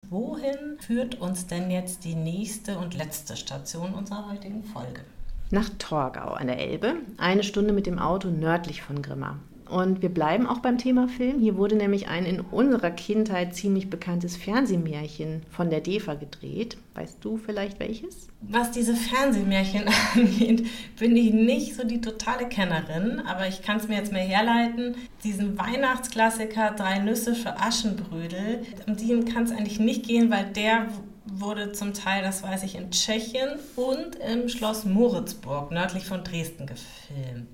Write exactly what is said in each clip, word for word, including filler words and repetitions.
Wohin führt uns denn jetzt die nächste und letzte Station unserer heutigen Folge? Nach Torgau an der Elbe, eine Stunde mit dem Auto nördlich von Grimma. Und wir bleiben auch beim Thema Film. Hier wurde nämlich ein in unserer Kindheit ziemlich bekanntes Fernsehmärchen von der D E F A gedreht. Weißt du vielleicht welches? Was diese Fernsehmärchen angeht, bin ich nicht so die totale Kennerin, aber ich kann es mir jetzt mal herleiten. Diesen Weihnachtsklassiker Drei Nüsse für Aschenbrödel, um den kann es eigentlich nicht gehen, weil der wurde zum Teil, das weiß ich, in Tschechien und im Schloss Moritzburg nördlich von Dresden gefilmt.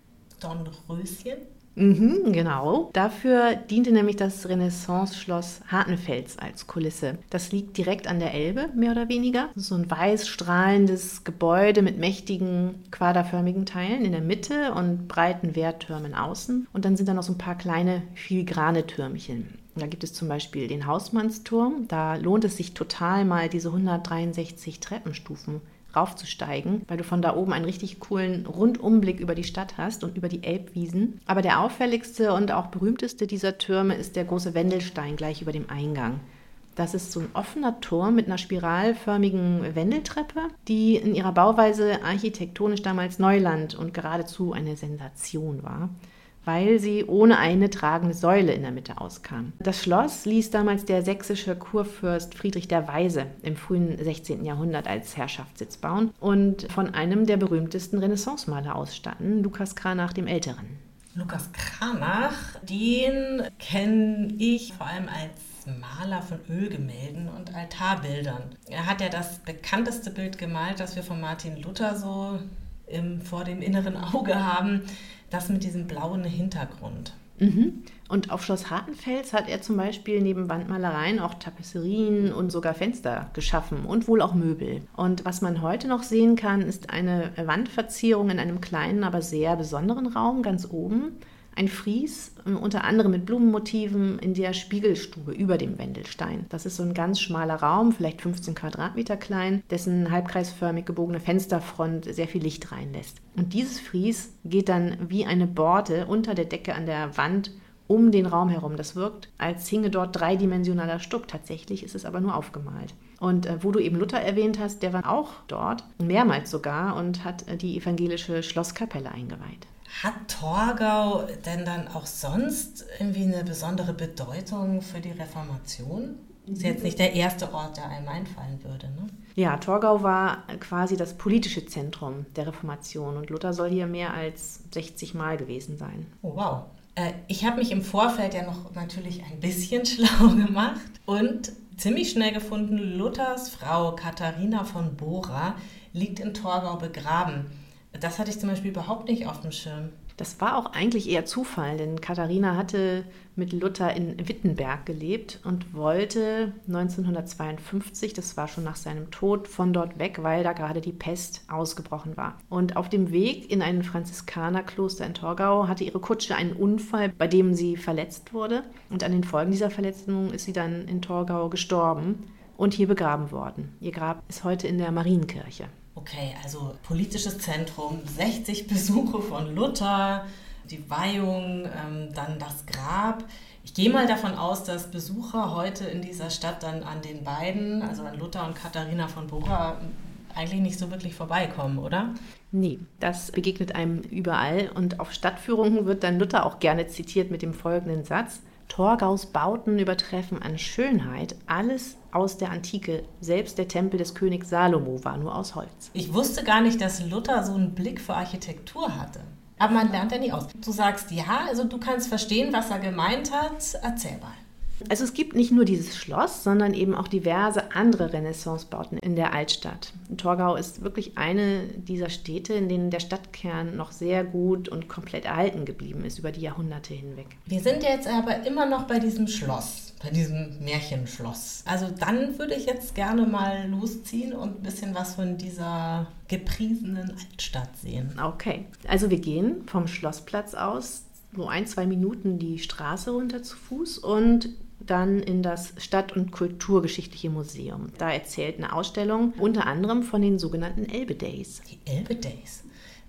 Dornröschen? Mhm, genau. Dafür diente nämlich das Renaissance-Schloss Hartenfels als Kulisse. Das liegt direkt an der Elbe, mehr oder weniger. So ein weiß strahlendes Gebäude mit mächtigen, quaderförmigen Teilen in der Mitte und breiten Wehrtürmen außen. Und dann sind da noch so ein paar kleine, filigrane Türmchen. Da gibt es zum Beispiel den Hausmannsturm. Da lohnt es sich total mal, diese hundertdreiundsechzig Treppenstufen raufzusteigen, weil du von da oben einen richtig coolen Rundumblick über die Stadt hast und über die Elbwiesen. Aber der auffälligste und auch berühmteste dieser Türme ist der große Wendelstein gleich über dem Eingang. Das ist so ein offener Turm mit einer spiralförmigen Wendeltreppe, die in ihrer Bauweise architektonisch damals Neuland und geradezu eine Sensation war, weil sie ohne eine tragende Säule in der Mitte auskam. Das Schloss ließ damals der sächsische Kurfürst Friedrich der Weise im frühen sechzehnten Jahrhundert als Herrschaftssitz bauen und von einem der berühmtesten Renaissance-Maler ausstatten, Lukas Cranach dem Älteren. Lukas Cranach, den kenne ich vor allem als Maler von Ölgemälden und Altarbildern. Er hat ja das bekannteste Bild gemalt, das wir von Martin Luther so im, vor dem inneren Auge haben, das mit diesem blauen Hintergrund. Mhm. Und auf Schloss Hartenfels hat er zum Beispiel neben Wandmalereien auch Tapisserien und sogar Fenster geschaffen und wohl auch Möbel. Und was man heute noch sehen kann, ist eine Wandverzierung in einem kleinen, aber sehr besonderen Raum ganz oben. Ein Fries, unter anderem mit Blumenmotiven in der Spiegelstube über dem Wendelstein. Das ist so ein ganz schmaler Raum, vielleicht fünfzehn Quadratmeter klein, dessen halbkreisförmig gebogene Fensterfront sehr viel Licht reinlässt. Und dieses Fries geht dann wie eine Borte unter der Decke an der Wand um den Raum herum. Das wirkt, als hinge dort dreidimensionaler Stuck. Tatsächlich ist es aber nur aufgemalt. Und äh, wo du eben Luther erwähnt hast, der war auch dort, mehrmals sogar, und hat äh, die evangelische Schlosskapelle eingeweiht. Hat Torgau denn dann auch sonst irgendwie eine besondere Bedeutung für die Reformation? Ist jetzt nicht der erste Ort, der einem einfallen würde, ne? Ja, Torgau war quasi das politische Zentrum der Reformation und Luther soll hier mehr als sechzig Mal gewesen sein. Oh, wow. Äh, ich habe mich im Vorfeld ja noch natürlich ein bisschen schlau gemacht und ziemlich schnell gefunden, Luthers Frau Katharina von Bora liegt in Torgau begraben. Das hatte ich zum Beispiel überhaupt nicht auf dem Schirm. Das war auch eigentlich eher Zufall, denn Katharina hatte mit Luther in Wittenberg gelebt und wollte neunzehnhundertzweiundfünfzig, das war schon nach seinem Tod, von dort weg, weil da gerade die Pest ausgebrochen war. Und auf dem Weg in ein Franziskanerkloster in Torgau hatte ihre Kutsche einen Unfall, bei dem sie verletzt wurde. Und an den Folgen dieser Verletzung ist sie dann in Torgau gestorben und hier begraben worden. Ihr Grab ist heute in der Marienkirche. Okay, also politisches Zentrum, sechzig Besuche von Luther, die Weihung, ähm, dann das Grab. Ich gehe mal davon aus, dass Besucher heute in dieser Stadt dann an den beiden, also an Luther und Katharina von Bora, eigentlich nicht so wirklich vorbeikommen, oder? Nee, das begegnet einem überall und auf Stadtführungen wird dann Luther auch gerne zitiert mit dem folgenden Satz: Torgaus Bauten übertreffen an Schönheit alles aus der Antike. Selbst der Tempel des Königs Salomo war nur aus Holz. Ich wusste gar nicht, dass Luther so einen Blick für Architektur hatte. Aber man lernt ja nie aus. Du sagst ja, also du kannst verstehen, was er gemeint hat. Erzähl mal. Also es gibt nicht nur dieses Schloss, sondern eben auch diverse andere Renaissancebauten in der Altstadt. Torgau ist wirklich eine dieser Städte, in denen der Stadtkern noch sehr gut und komplett erhalten geblieben ist über die Jahrhunderte hinweg. Wir sind jetzt aber immer noch bei diesem Schloss, bei diesem Märchenschloss. Also dann würde ich jetzt gerne mal losziehen und ein bisschen was von dieser gepriesenen Altstadt sehen. Okay, also wir gehen vom Schlossplatz aus so ein, zwei Minuten die Straße runter zu Fuß und dann in das Stadt- und Kulturgeschichtliche Museum. Da erzählt eine Ausstellung unter anderem von den sogenannten Elbe Days. Die Elbe Days.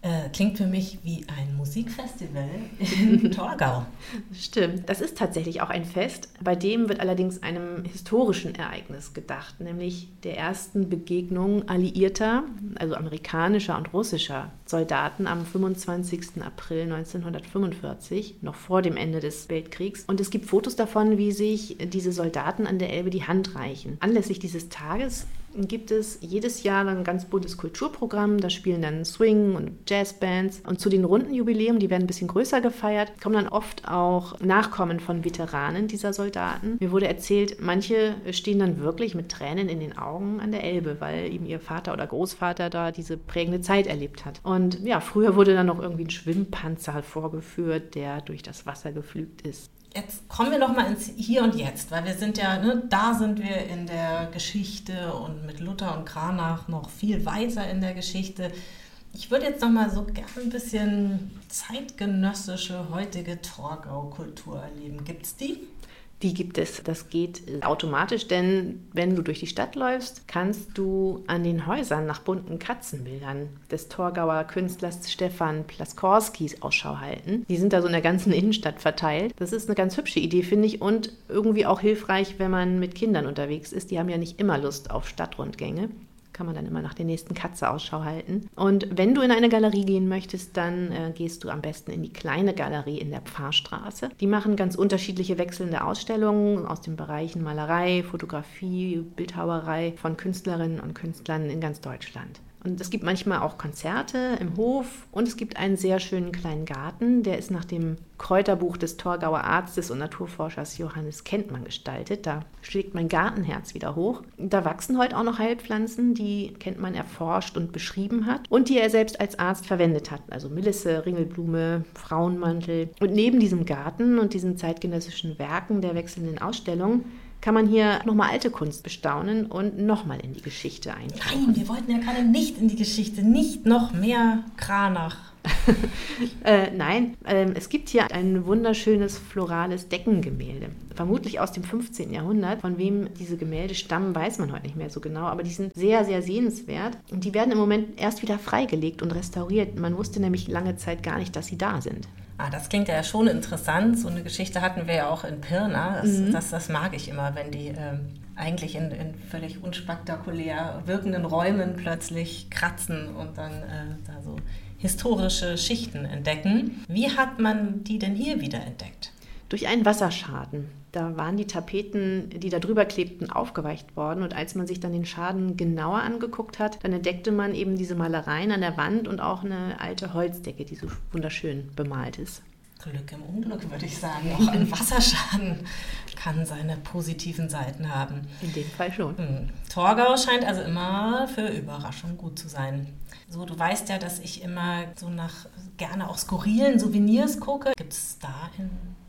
Äh, klingt für mich wie ein Musikfestival in Torgau. Stimmt, das ist tatsächlich auch ein Fest. Bei dem wird allerdings einem historischen Ereignis gedacht, nämlich der ersten Begegnung alliierter, also amerikanischer und russischer Soldaten am fünfundzwanzigsten April neunzehnhundertfünfundvierzig, noch vor dem Ende des Weltkriegs. Und es gibt Fotos davon, wie sich diese Soldaten an der Elbe die Hand reichen. Anlässlich dieses Tages gibt es jedes Jahr ein ganz buntes Kulturprogramm. Da spielen dann Swing- und Jazzbands. Und zu den runden Jubiläen, die werden ein bisschen größer gefeiert, kommen dann oft auch Nachkommen von Veteranen dieser Soldaten. Mir wurde erzählt, manche stehen dann wirklich mit Tränen in den Augen an der Elbe, weil eben ihr Vater oder Großvater da diese prägende Zeit erlebt hat. Und ja, früher wurde dann noch irgendwie ein Schwimmpanzer vorgeführt, der durch das Wasser geflügt ist. Jetzt kommen wir noch mal ins Hier und Jetzt, weil wir sind ja, ne, da sind wir in der Geschichte und mit Luther und Cranach noch viel weiter in der Geschichte. Ich würde jetzt noch mal so gerne ein bisschen zeitgenössische, heutige Torgau-Kultur erleben. Gibt's die? Die gibt es. Das geht automatisch, denn wenn du durch die Stadt läufst, kannst du an den Häusern nach bunten Katzenbildern des Torgauer Künstlers Stefan Plaskorski Ausschau halten. Die sind da so in der ganzen Innenstadt verteilt. Das ist eine ganz hübsche Idee, finde ich, und irgendwie auch hilfreich, wenn man mit Kindern unterwegs ist. Die haben ja nicht immer Lust auf Stadtrundgänge. Kann man dann immer nach der nächsten Katze Ausschau halten. Und wenn du in eine Galerie gehen möchtest, dann äh, gehst du am besten in die kleine Galerie in der Pfarrstraße. Die machen ganz unterschiedliche wechselnde Ausstellungen aus den Bereichen Malerei, Fotografie, Bildhauerei von Künstlerinnen und Künstlern in ganz Deutschland. Und es gibt manchmal auch Konzerte im Hof und es gibt einen sehr schönen kleinen Garten, der ist nach dem Kräuterbuch des Torgauer Arztes und Naturforschers Johannes Kentmann gestaltet. Da schlägt mein Gartenherz wieder hoch. Da wachsen heute auch noch Heilpflanzen, die Kentmann erforscht und beschrieben hat und die er selbst als Arzt verwendet hat. Also Melisse, Ringelblume, Frauenmantel. Und neben diesem Garten und diesen zeitgenössischen Werken der wechselnden Ausstellung kann man hier nochmal alte Kunst bestaunen und nochmal in die Geschichte eintauchen. Nein, wir wollten ja gerade nicht in die Geschichte, nicht noch mehr Cranach. äh, nein, äh, es gibt hier ein wunderschönes florales Deckengemälde, vermutlich aus dem fünfzehnten Jahrhundert. Von wem diese Gemälde stammen, weiß man heute nicht mehr so genau, aber die sind sehr, sehr sehenswert und die werden im Moment erst wieder freigelegt und restauriert. Man wusste nämlich lange Zeit gar nicht, dass sie da sind. Ah, das klingt ja schon interessant. So eine Geschichte hatten wir ja auch in Pirna. Das, mhm. das, das mag ich immer, wenn die ähm, eigentlich in, in völlig unspektakulär wirkenden Räumen plötzlich kratzen und dann äh, da so historische Schichten entdecken. Wie hat man die denn hier wieder entdeckt? Durch einen Wasserschaden. Da waren die Tapeten, die da drüber klebten, aufgeweicht worden. Und als man sich dann den Schaden genauer angeguckt hat, dann entdeckte man eben diese Malereien an der Wand und auch eine alte Holzdecke, die so wunderschön bemalt ist. Glück im Unglück, würde ich sagen. Auch ein Wasserschaden kann seine positiven Seiten haben. In dem Fall schon. Hm. Torgau scheint also immer für Überraschung gut zu sein. So, du weißt ja, dass ich immer so nach gerne auch skurrilen Souvenirs gucke. Gibt es da in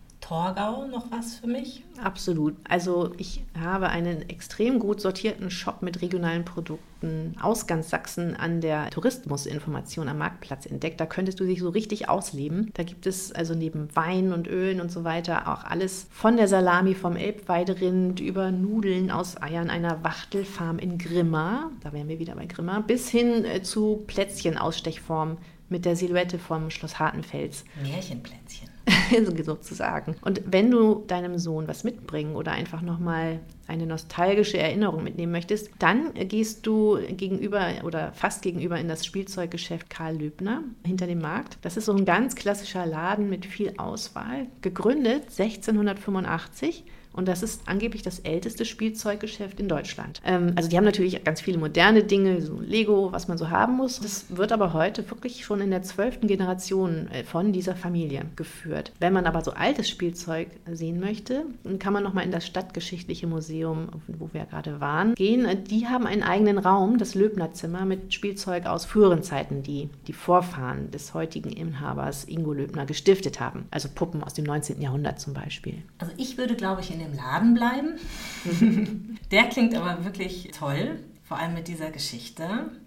Torgau noch was für mich? Absolut. Also ich habe einen extrem gut sortierten Shop mit regionalen Produkten aus ganz Sachsen an der Tourismusinformation am Marktplatz entdeckt. Da könntest du dich so richtig ausleben. Da gibt es also neben Wein und Ölen und so weiter auch alles von der Salami vom Elbweiderind über Nudeln aus Eiern einer Wachtelfarm in Grimma, da wären wir wieder bei Grimma, bis hin zu Plätzchen-Ausstechform mit der Silhouette vom Schloss Hartenfels. Märchenplätzchen. sozusagen. Und wenn du deinem Sohn was mitbringen oder einfach nochmal eine nostalgische Erinnerung mitnehmen möchtest, dann gehst du gegenüber oder fast gegenüber in das Spielzeuggeschäft Karl Löbner hinter dem Markt. Das ist so ein ganz klassischer Laden mit viel Auswahl, gegründet sechzehnhundertfünfundachtzig. Und das ist angeblich das älteste Spielzeuggeschäft in Deutschland. Ähm, also die haben natürlich ganz viele moderne Dinge, so Lego, was man so haben muss. Das wird aber heute wirklich schon in der zwölften Generation von dieser Familie geführt. Wenn man aber so altes Spielzeug sehen möchte, dann kann man nochmal in das Stadtgeschichtliche Museum, wo wir gerade waren, gehen. Die haben einen eigenen Raum, das Löbner-Zimmer, mit Spielzeug aus früheren Zeiten, die die Vorfahren des heutigen Inhabers Ingo Löbner gestiftet haben. Also Puppen aus dem neunzehnten Jahrhundert zum Beispiel. Also ich würde, glaube ich, in dem Laden bleiben. Der klingt aber wirklich toll, vor allem mit dieser Geschichte.